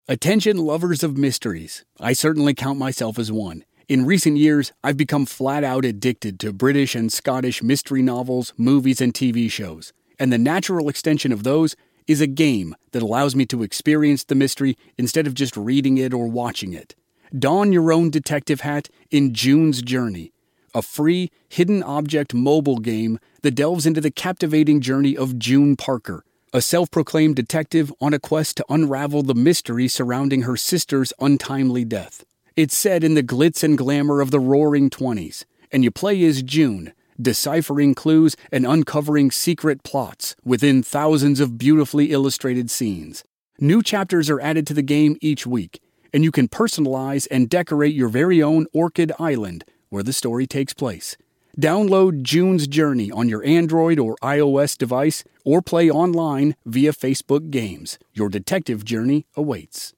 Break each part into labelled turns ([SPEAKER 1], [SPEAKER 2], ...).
[SPEAKER 1] Attention lovers of mysteries. I certainly count myself as one. In recent years, I've become flat out addicted to British and Scottish mystery novels, movies, and TV shows. And the natural extension of those is a game that allows me to experience the mystery instead of just reading it or watching it. Don your own detective hat in June's Journey, a free, hidden object mobile game that delves into the captivating journey of June Parker, a self-proclaimed detective on a quest to unravel the mystery surrounding her sister's untimely death. It's set in the glitz and glamour of the Roaring '20s, and you play as June, deciphering clues and uncovering secret plots within thousands of beautifully illustrated scenes. New chapters are added to the game each week, and you can personalize and decorate your very own Orchid Island, where the story takes place. Download June's Journey on your Android or iOS device, or play online via Facebook Games. Your detective journey awaits.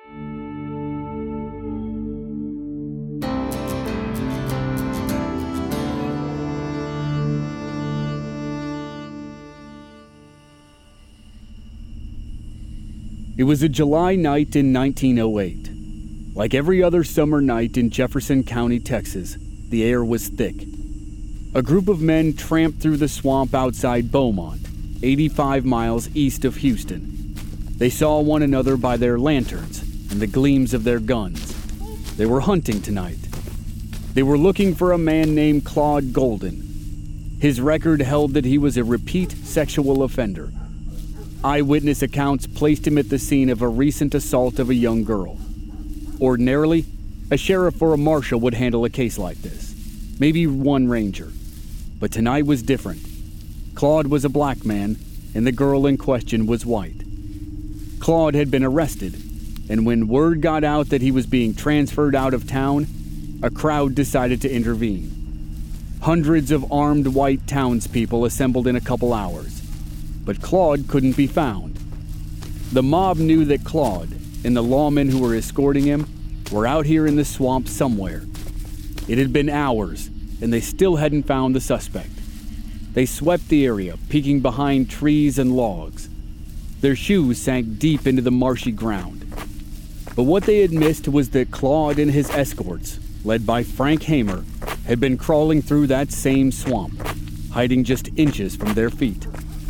[SPEAKER 1] It was a July night in 1908. Like every other summer night in Jefferson County, Texas, the air was thick. A group of men tramped through the swamp outside Beaumont, 85 miles east of Houston. They saw one another by their lanterns and the gleams of their guns. They were hunting tonight. They were looking for a man named Claude Golden. His record held that he was a repeat sexual offender. Eyewitness accounts placed him at the scene of a recent assault of a young girl. Ordinarily, a sheriff or a marshal would handle a case like this. Maybe one ranger. But tonight was different. Claude was a black man, and the girl in question was white. Claude had been arrested, and when word got out that he was being transferred out of town, a crowd decided to intervene. Hundreds of armed white townspeople assembled in a couple hours, but Claude couldn't be found. The mob knew that Claude and the lawmen who were escorting him were out here in the swamp somewhere. It had been hours, and they still hadn't found the suspect. They swept the area, peeking behind trees and logs. Their shoes sank deep into the marshy ground. But what they had missed was that Claude and his escorts, led by Frank Hamer, had been crawling through that same swamp, hiding just inches from their feet.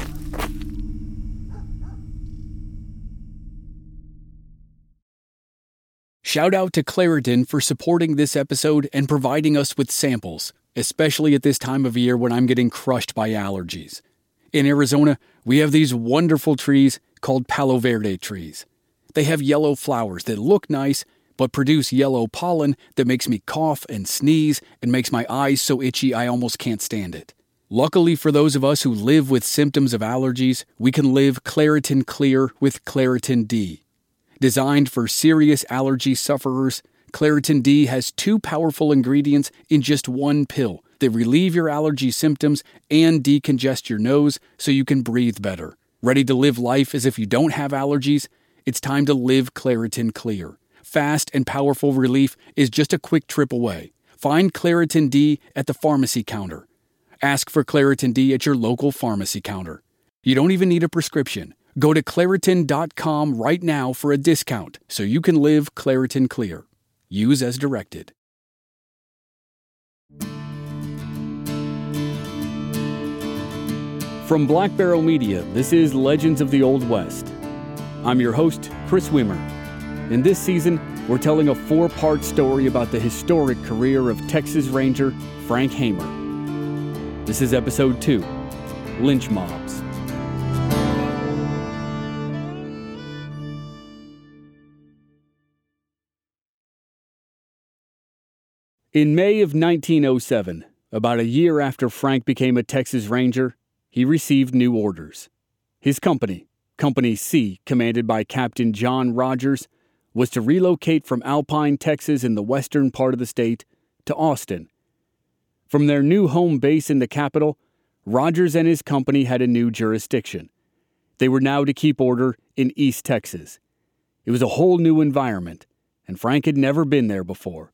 [SPEAKER 1] Shout out to Claritin for supporting this episode and providing us with samples, especially at this time of year when I'm getting crushed by allergies. In Arizona, we have these wonderful trees called Palo Verde trees. They have yellow flowers that look nice, but produce yellow pollen that makes me cough and sneeze and makes my eyes so itchy I almost can't stand it. Luckily for those of us who live with symptoms of allergies, we can live Claritin Clear with Claritin D. Designed for serious allergy sufferers, Claritin D has 2 powerful ingredients in just one pill that relieve your allergy symptoms and decongest your nose so you can breathe better. Ready to live life as if you don't have allergies? It's time to live Claritin Clear. Fast and powerful relief is just a quick trip away. Find Claritin D at the pharmacy counter. Ask for Claritin D at your local pharmacy counter. You don't even need a prescription. Go to Claritin.com right now for a discount so you can live Claritin Clear. Use as directed. From Black Barrel Media, this is Legends of the Old West. I'm your host, Chris Wimmer. In this season, we're telling a 4-part story about the historic career of Texas Ranger Frank Hamer. This is Episode 2, Lynch Mobs. In May of 1907, about a year after Frank became a Texas Ranger, he received new orders. His company, Company C, commanded by Captain John Rogers, was to relocate from Alpine, Texas in the western part of the state to Austin. From their new home base in the capital, Rogers and his company had a new jurisdiction. They were now to keep order in East Texas. It was a whole new environment, and Frank had never been there before.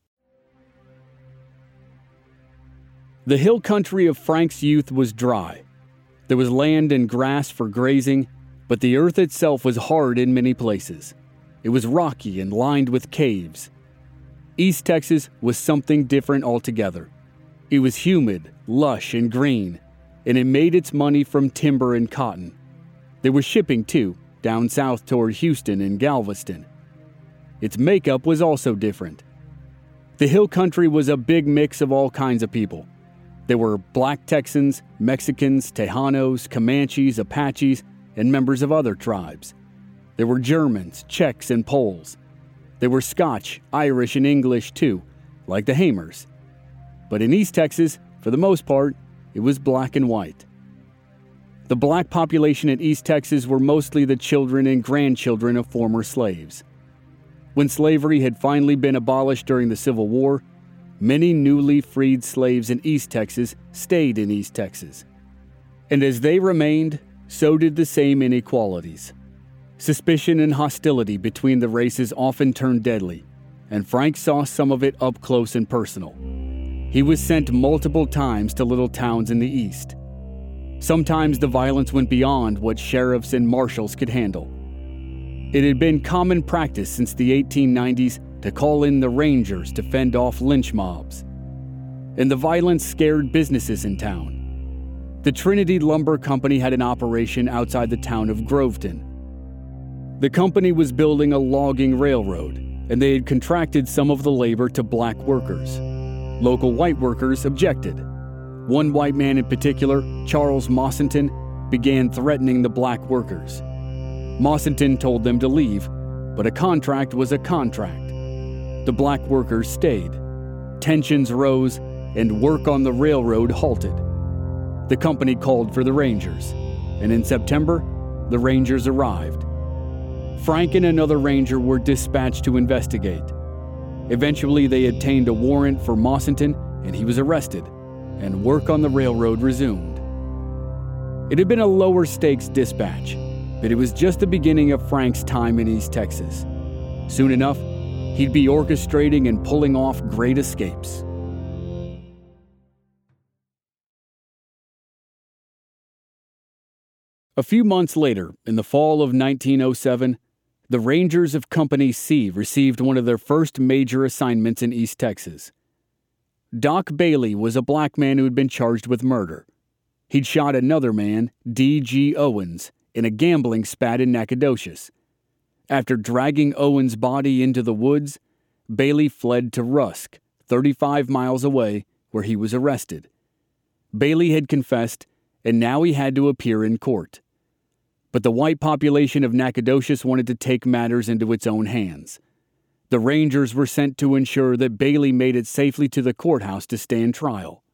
[SPEAKER 1] The hill country of Frank's youth was dry. There was land and grass for grazing, but the earth itself was hard in many places. It was rocky and lined with caves. East Texas was something different altogether. It was humid, lush, and green, and it made its money from timber and cotton. There was shipping too, down south toward Houston and Galveston. Its makeup was also different. The hill country was a big mix of all kinds of people. There were Black Texans, Mexicans, Tejanos, Comanches, Apaches, and members of other tribes. There were Germans, Czechs, and Poles. There were Scotch, Irish, and English too, like the Hamers. But in East Texas, for the most part, it was black and white. The black population in East Texas were mostly the children and grandchildren of former slaves. When slavery had finally been abolished during the Civil War, many newly freed slaves in East Texas stayed in East Texas. And as they remained, so did the same inequalities. Suspicion and hostility between the races often turned deadly, and Frank saw some of it up close and personal. He was sent multiple times to little towns in the East. Sometimes the violence went beyond what sheriffs and marshals could handle. It had been common practice since the 1890s to call in the Rangers to fend off lynch mobs. And the violence scared businesses in town. The Trinity Lumber Company had an operation outside the town of Groveton. The company was building a logging railroad, and they had contracted some of the labor to black workers. Local white workers objected. One white man in particular, Charles Mossington, began threatening the black workers. Mossington told them to leave, but a contract was a contract. The black workers stayed. Tensions rose, and work on the railroad halted. The company called for the Rangers, and in September, the Rangers arrived. Frank and another ranger were dispatched to investigate. Eventually, they obtained a warrant for Mossington, and he was arrested, and work on the railroad resumed. It had been a lower stakes dispatch, but it was just the beginning of Frank's time in East Texas. Soon enough, he'd be orchestrating and pulling off great escapes. A few months later, in the fall of 1907, the Rangers of Company C received one of their first major assignments in East Texas. Doc Bailey was a black man who had been charged with murder. He'd shot another man, D.G. Owens, in a gambling spat in Nacogdoches. After dragging Owens' body into the woods, Bailey fled to Rusk, 35 miles away, where he was arrested. Bailey had confessed, and now he had to appear in court. But the white population of Nacogdoches wanted to take matters into its own hands. The Rangers were sent to ensure that Bailey made it safely to the courthouse to stand trial.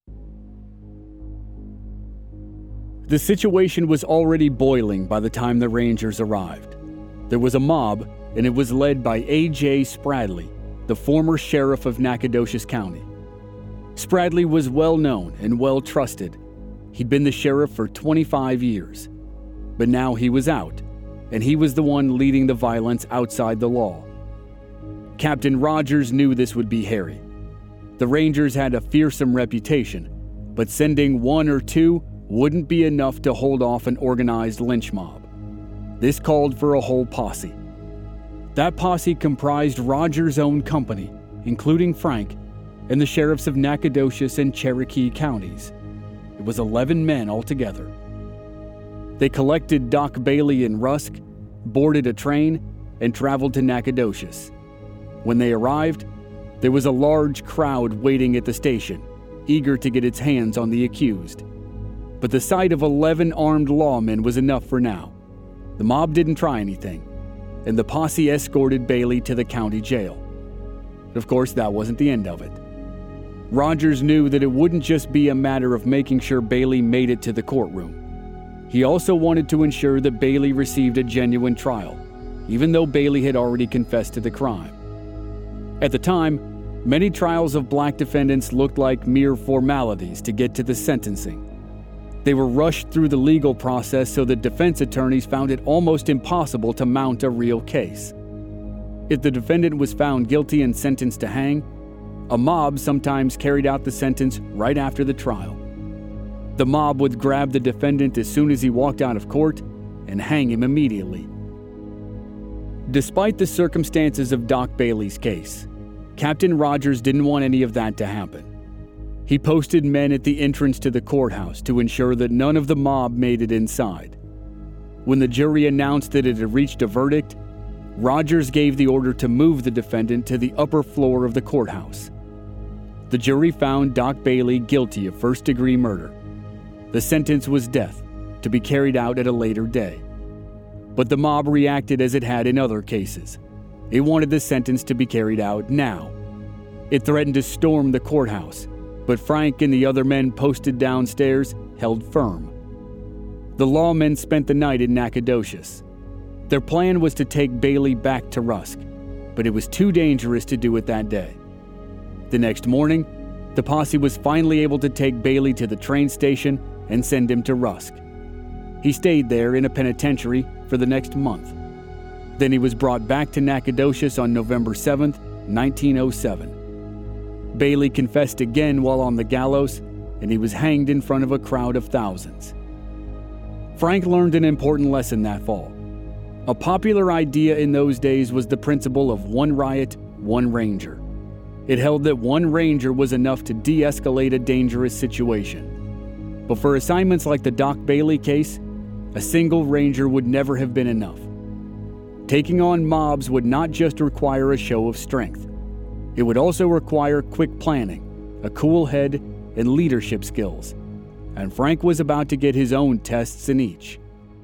[SPEAKER 1] The situation was already boiling by the time the Rangers arrived. There was a mob, and it was led by A.J. Spradley, the former sheriff of Nacogdoches County. Spradley was well known and well trusted. He'd been the sheriff for 25 years. But now he was out, and he was the one leading the violence outside the law. Captain Rogers knew this would be hairy. The Rangers had a fearsome reputation, but sending one or two wouldn't be enough to hold off an organized lynch mob. This called for a whole posse. That posse comprised Rogers' own company, including Frank, and the sheriffs of Nacogdoches and Cherokee counties. It was 11 men altogether. They collected Doc Bailey in Rusk, boarded a train, and traveled to Nacogdoches. When they arrived, there was a large crowd waiting at the station, eager to get its hands on the accused. But the sight of 11 armed lawmen was enough for now. The mob didn't try anything, and the posse escorted Bailey to the county jail. Of course, that wasn't the end of it. Rogers knew that it wouldn't just be a matter of making sure Bailey made it to the courtroom. He also wanted to ensure that Bailey received a genuine trial, even though Bailey had already confessed to the crime. At the time, many trials of black defendants looked like mere formalities to get to the sentencing. They were rushed through the legal process so that defense attorneys found it almost impossible to mount a real case. If the defendant was found guilty and sentenced to hang, a mob sometimes carried out the sentence right after the trial. The mob would grab the defendant as soon as he walked out of court and hang him immediately. Despite the circumstances of Doc Bailey's case, Captain Rogers didn't want any of that to happen. He posted men at the entrance to the courthouse to ensure that none of the mob made it inside. When the jury announced that it had reached a verdict, Rogers gave the order to move the defendant to the upper floor of the courthouse. The jury found Doc Bailey guilty of first-degree murder. The sentence was death, to be carried out at a later day. But the mob reacted as it had in other cases. It wanted the sentence to be carried out now. It threatened to storm the courthouse, but Frank and the other men posted downstairs held firm. The lawmen spent the night in Nacogdoches. Their plan was to take Bailey back to Rusk, but it was too dangerous to do it that day. The next morning, the posse was finally able to take Bailey to the train station and send him to Rusk. He stayed there in a penitentiary for the next month. Then he was brought back to Nacogdoches on November 7, 1907. Bailey confessed again while on the gallows, and he was hanged in front of a crowd of thousands. Frank learned an important lesson that fall. A popular idea in those days was the principle of one riot, one ranger. It held that one ranger was enough to de-escalate a dangerous situation. But for assignments like the Doc Bailey case, a single ranger would never have been enough. Taking on mobs would not just require a show of strength. It would also require quick planning, a cool head, and leadership skills. And Frank was about to get his own tests in each.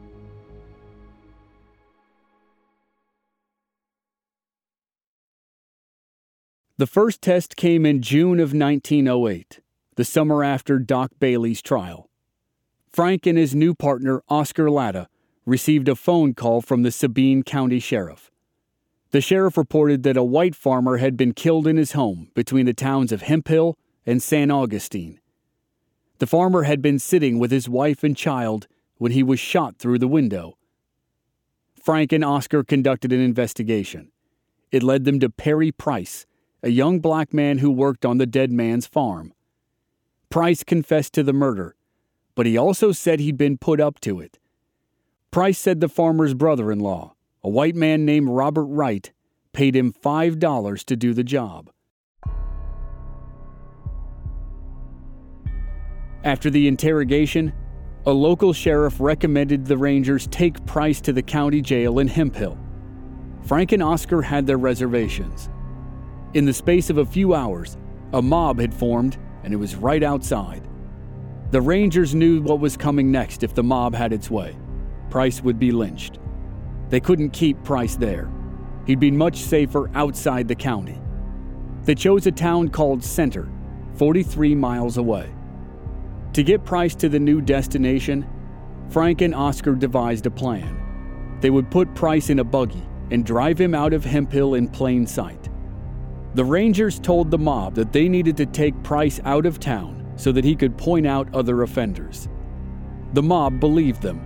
[SPEAKER 1] The first test came in June of 1908, the summer after Doc Bailey's trial. Frank and his new partner, Oscar Latta, received a phone call from the Sabine County Sheriff. The sheriff reported that a white farmer had been killed in his home between the towns of Hemphill and San Augustine. The farmer had been sitting with his wife and child when he was shot through the window. Frank and Oscar conducted an investigation. It led them to Perry Price, a young black man who worked on the dead man's farm. Price confessed to the murder, but he also said he'd been put up to it. Price said the farmer's brother-in-law, a white man named Robert Wright, paid him $5 to do the job. After the interrogation, a local sheriff recommended the Rangers take Price to the county jail in Hemphill. Frank and Oscar had their reservations. In the space of a few hours, a mob had formed, and it was right outside. The Rangers knew what was coming next if the mob had its way. Price would be lynched. They couldn't keep Price there. He'd be much safer outside the county. They chose a town called Center, 43 miles away. To get Price to the new destination, Frank and Oscar devised a plan. They would put Price in a buggy and drive him out of Hemphill in plain sight. The Rangers told the mob that they needed to take Price out of town so that he could point out other offenders. The mob believed them.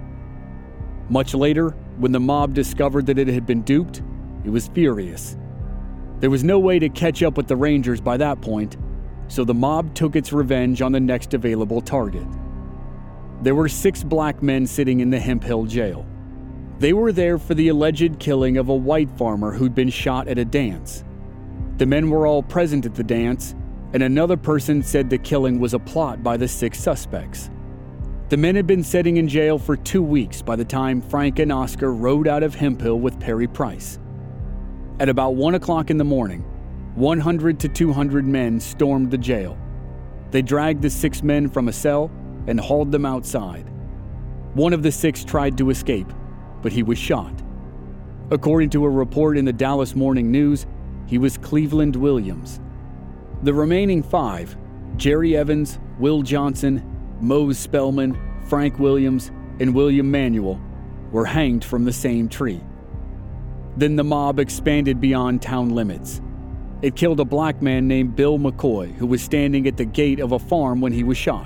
[SPEAKER 1] Much later, when the mob discovered that it had been duped, it was furious. There was no way to catch up with the Rangers by that point, so the mob took its revenge on the next available target. There were 6 black men sitting in the Hemphill jail. They were there for the alleged killing of a white farmer who'd been shot at a dance. The men were all present at the dance, and another person said the killing was a plot by the 6 suspects. The men had been sitting in jail for 2 weeks by the time Frank and Oscar rode out of Hemphill with Perry Price. At about 1 o'clock in the morning, 100 to 200 men stormed the jail. They dragged the 6 men from a cell and hauled them outside. One of the 6 tried to escape, but he was shot. According to a report in the Dallas Morning News, he was Cleveland Williams. The remaining 5, Jerry Evans, Will Johnson, Mose Spellman, Frank Williams, and William Manuel, were hanged from the same tree. Then the mob expanded beyond town limits. It killed a black man named Bill McCoy, who was standing at the gate of a farm when he was shot.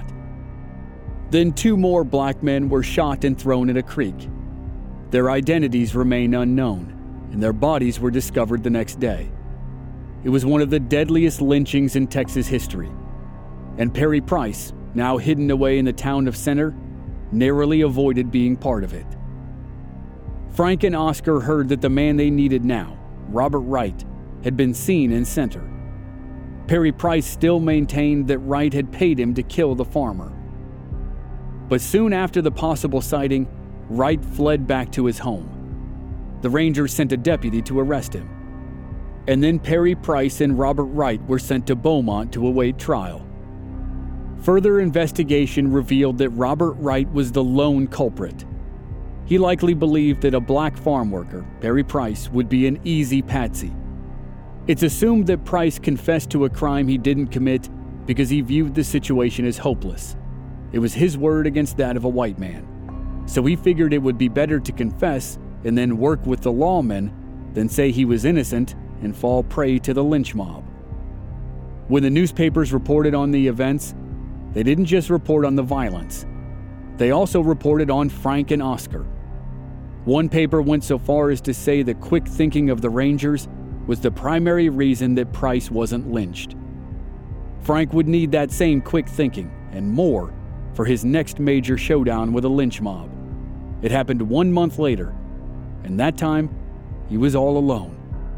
[SPEAKER 1] Then 2 more black men were shot and thrown in a creek. Their identities remain unknown, and their bodies were discovered the next day. It was one of the deadliest lynchings in Texas history, and Perry Price, now hidden away in the town of Center, narrowly avoided being part of it. Frank and Oscar heard that the man they needed now, Robert Wright, had been seen in Center. Perry Price still maintained that Wright had paid him to kill the farmer. But soon after the possible sighting, Wright fled back to his home. The Rangers sent a deputy to arrest him. And then Perry Price and Robert Wright were sent to Beaumont to await trial. Further investigation revealed that Robert Wright was the lone culprit. He likely believed that a black farm worker, Perry Price, would be an easy patsy. It's assumed that Price confessed to a crime he didn't commit because he viewed the situation as hopeless. It was his word against that of a white man. So he figured it would be better to confess and then work with the lawmen than say he was innocent and fall prey to the lynch mob. When the newspapers reported on the events, they didn't just report on the violence. They also reported on Frank and Oscar. One paper went so far as to say the quick thinking of the Rangers was the primary reason that Price wasn't lynched. Frank would need that same quick thinking, and more, for his next major showdown with a lynch mob. It happened 1 month later, and that time, he was all alone.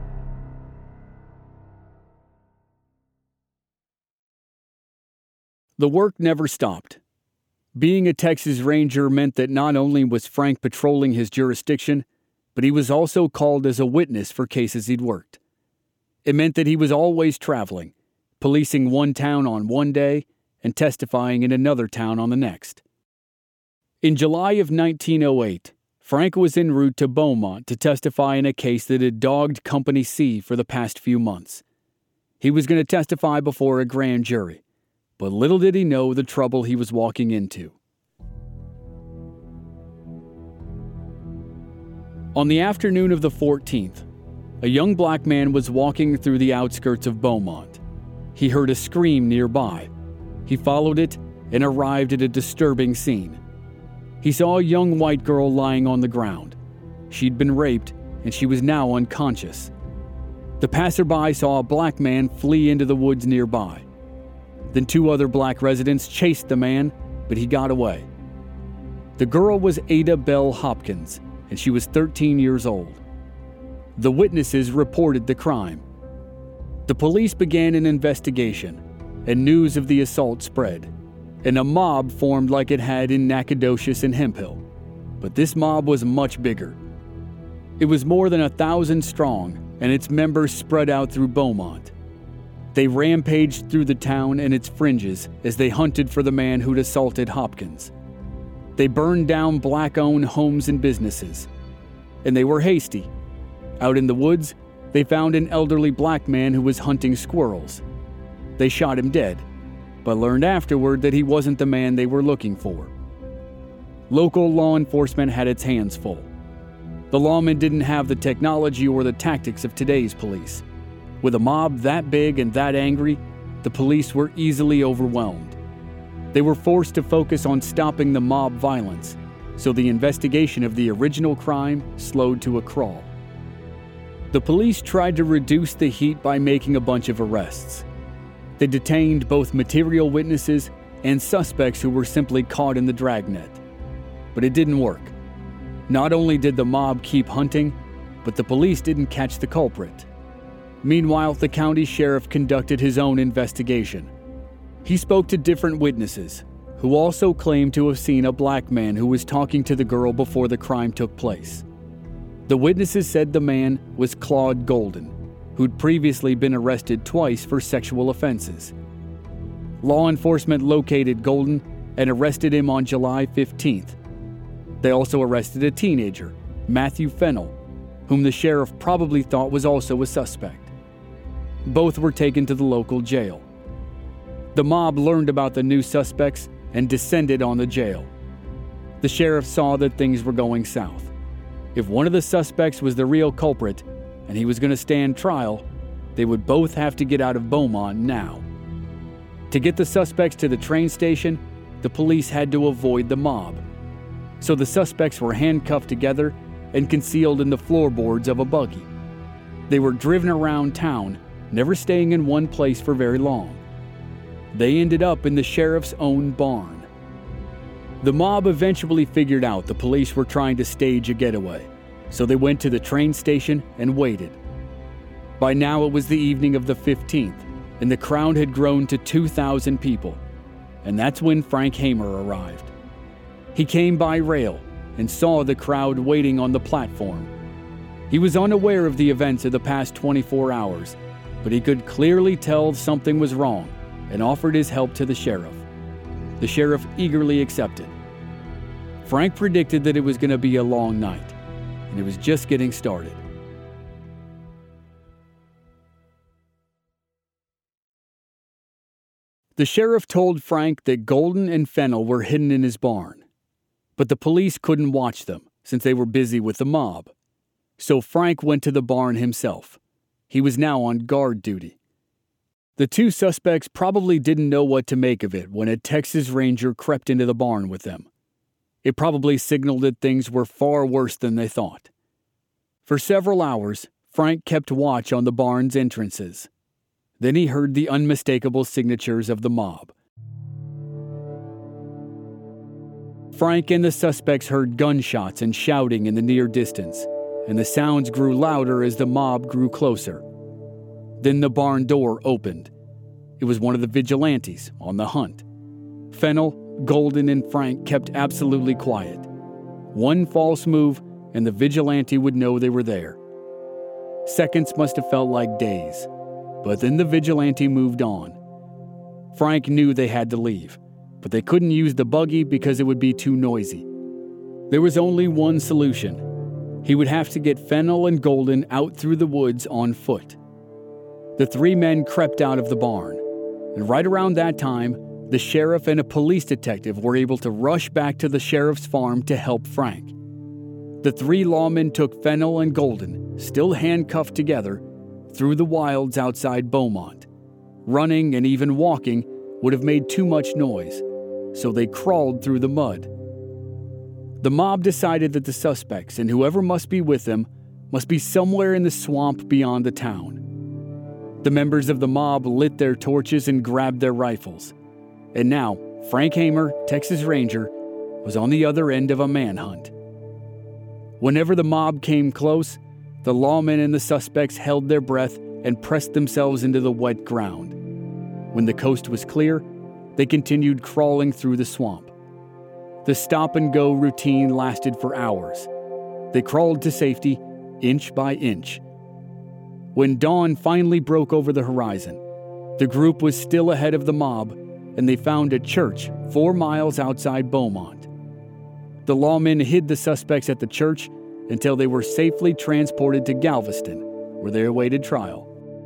[SPEAKER 1] The work never stopped. Being a Texas Ranger meant that not only was Frank patrolling his jurisdiction, but he was also called as a witness for cases he'd worked. It meant that he was always traveling, policing one town on one day and testifying in another town on the next. In July of 1908, Frank was en route to Beaumont to testify in a case that had dogged Company C for the past few months. He was going to testify before a grand jury, but little did he know the trouble he was walking into. On the afternoon of the 14th, a young black man was walking through the outskirts of Beaumont. He heard a scream nearby. He followed it and arrived at a disturbing scene. He saw a young white girl lying on the ground. She'd been raped, and she was now unconscious. The passerby saw a black man flee into the woods nearby. Then 2 other black residents chased the man, but he got away. The girl was Ada Bell Hopkins, and she was 13 years old. The witnesses reported the crime. The police began an investigation, and news of the assault spread, and a mob formed like it had in Nacogdoches and Hemphill. But this mob was much bigger. It was more than 1,000 strong, and its members spread out through Beaumont. They rampaged through the town and its fringes as they hunted for the man who'd assaulted Hopkins. They burned down black-owned homes and businesses, and they were hasty. Out in the woods, they found an elderly black man who was hunting squirrels. They shot him dead, but learned afterward that he wasn't the man they were looking for. Local law enforcement had its hands full. The lawmen didn't have the technology or the tactics of today's police. With a mob that big and that angry, the police were easily overwhelmed. They were forced to focus on stopping the mob violence, so the investigation of the original crime slowed to a crawl. The police tried to reduce the heat by making a bunch of arrests. They detained both material witnesses and suspects who were simply caught in the dragnet. But it didn't work. Not only did the mob keep hunting, but the police didn't catch the culprit. Meanwhile, the county sheriff conducted his own investigation. He spoke to different witnesses, who also claimed to have seen a black man who was talking to the girl before the crime took place. The witnesses said the man was Claude Golden, who'd previously been arrested twice for sexual offenses. Law enforcement located Golden and arrested him on July 15th. They also arrested a teenager, Matthew Fennell, whom the sheriff probably thought was also a suspect. Both were taken to the local jail. The mob learned about the new suspects and descended on the jail. The sheriff saw that things were going south. If one of the suspects was the real culprit and he was going to stand trial, they would both have to get out of Beaumont now. To get the suspects to the train station, the police had to avoid the mob. So the suspects were handcuffed together and concealed in the floorboards of a buggy. They were driven around town, never staying in one place for very long. They ended up in the sheriff's own barn. The mob eventually figured out the police were trying to stage a getaway. so they went to the train station and waited. By now it was the evening of the 15th, and the crowd had grown to 2,000 people, and that's when Frank Hamer arrived. He came by rail and saw the crowd waiting on the platform. He was unaware of the events of the past 24 hours, but he could clearly tell something was wrong and offered his help to the sheriff. The sheriff eagerly accepted. Frank predicted that it was going to be a long night, and it was just getting started. The sheriff told Frank that Golden and Fennel were hidden in his barn, but the police couldn't watch them since they were busy with the mob. So Frank went to the barn himself. He was now on guard duty. The two suspects probably didn't know what to make of it when a Texas Ranger crept into the barn with them. It probably signaled that things were far worse than they thought. For several hours, Frank kept watch on the barn's entrances. Then he heard the unmistakable signatures of the mob. Frank and the suspects heard gunshots and shouting in the near distance, and the sounds grew louder as the mob grew closer. Then the barn door opened. It was one of the vigilantes on the hunt. Fennel, Golden, and Frank kept absolutely quiet. One false move, and the vigilante would know they were there. Seconds must have felt like days. But then the vigilante moved on. Frank knew they had to leave, but they couldn't use the buggy because it would be too noisy. There was only one solution. He would have to get Fennel and Golden out through the woods on foot. The three men crept out of the barn, and right around that time, the sheriff and a police detective were able to rush back to the sheriff's farm to help Frank. The three lawmen took Fennel and Golden, still handcuffed together, through the wilds outside Beaumont. Running and even walking would have made too much noise, so they crawled through the mud. The mob decided that the suspects and whoever must be with them must be somewhere in the swamp beyond the town. The members of the mob lit their torches and grabbed their rifles. And now, Frank Hamer, Texas Ranger, was on the other end of a manhunt. Whenever the mob came close, the lawmen and the suspects held their breath and pressed themselves into the wet ground. When the coast was clear, they continued crawling through the swamp. The stop-and-go routine lasted for hours. They crawled to safety, inch by inch. When dawn finally broke over the horizon, the group was still ahead of the mob, and they found a church 4 miles outside Beaumont. The lawmen hid the suspects at the church until they were safely transported to Galveston, where they awaited trial.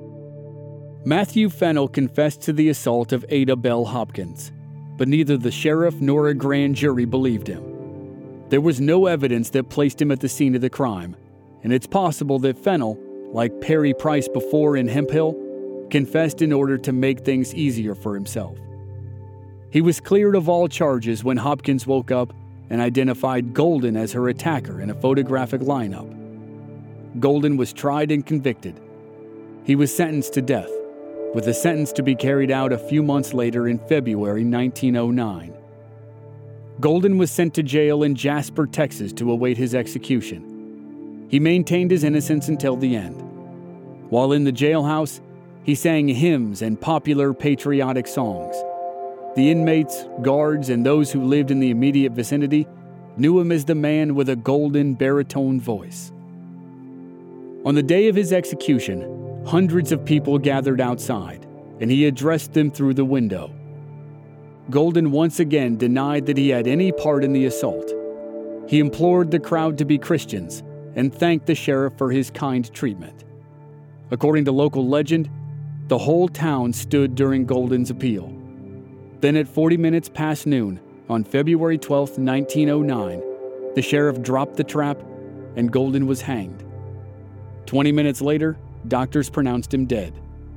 [SPEAKER 1] Matthew Fennel confessed to the assault of Ada Bell Hopkins, but neither the sheriff nor a grand jury believed him. There was no evidence that placed him at the scene of the crime, and it's possible that Fennel, like Perry Price before in Hemphill, confessed in order to make things easier for himself. He was cleared of all charges when Hopkins woke up and identified Golden as her attacker in a photographic lineup. Golden was tried and convicted. He was sentenced to death, with the sentence to be carried out a few months later in February 1909. Golden was sent to jail in Jasper, Texas to await his execution. He maintained his innocence until the end. While in the jailhouse, he sang hymns and popular patriotic songs. The inmates, guards, and those who lived in the immediate vicinity knew him as the man with a golden baritone voice. On the day of his execution, hundreds of people gathered outside, and he addressed them through the window. Golden once again denied that he had any part in the assault. He implored the crowd to be Christians and thanked the sheriff for his kind treatment. According to local legend, the whole town stood during Golden's appeal. Then at 40 minutes past noon, on February 12, 1909, the sheriff dropped the trap and Golden was hanged. 20 minutes later, doctors pronounced him dead.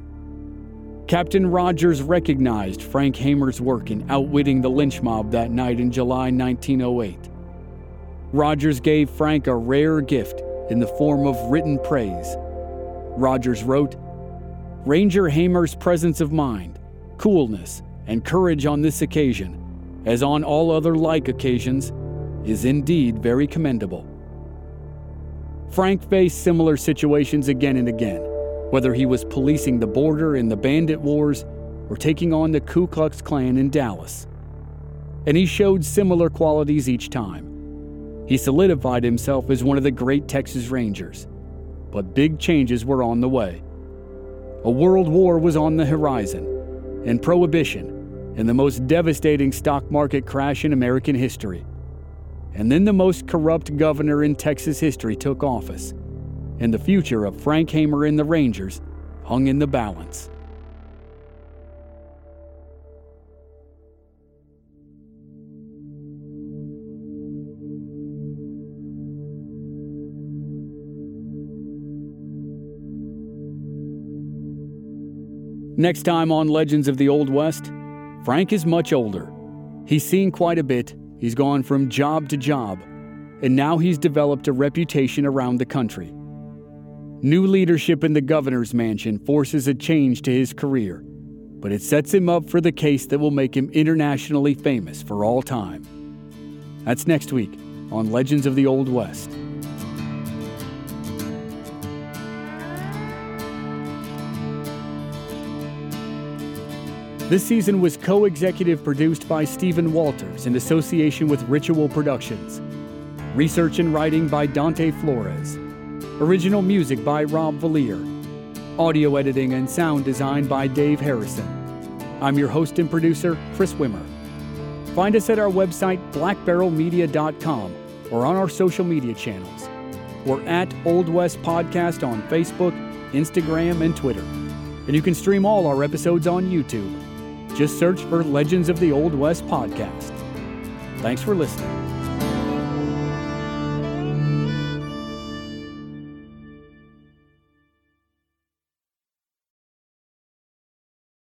[SPEAKER 1] Captain Rogers recognized Frank Hamer's work in outwitting the lynch mob that night in July 1908. Rogers gave Frank a rare gift in the form of written praise. Rogers wrote, "Ranger Hamer's presence of mind, coolness, and courage on this occasion, as on all other like occasions, is indeed very commendable." Frank faced similar situations again and again, whether he was policing the border in the Bandit Wars or taking on the Ku Klux Klan in Dallas. And he showed similar qualities each time. He solidified himself as one of the great Texas Rangers. But big changes were on the way. A world war was on the horizon, and Prohibition, and the most devastating stock market crash in American history. And then the most corrupt governor in Texas history took office, and the future of Frank Hamer and the Rangers hung in the balance. Next time on Legends of the Old West, Frank is much older. He's seen quite a bit, he's gone from job to job, and now he's developed a reputation around the country. New leadership in the governor's mansion forces a change to his career, but it sets him up for the case that will make him internationally famous for all time. That's next week on Legends of the Old West. This season was co-executive produced by Stephen Walters in association with Ritual Productions. Research and writing by Dante Flores. Original music by Rob Valier. Audio editing and sound design by Dave Harrison. I'm your host and producer, Chris Wimmer. Find us at our website, blackbarrelmedia.com, or on our social media channels. We're at Old West Podcast on Facebook, Instagram, and Twitter. And you can stream all our episodes on YouTube. Just search for Legends of the Old West Podcast. Thanks for listening.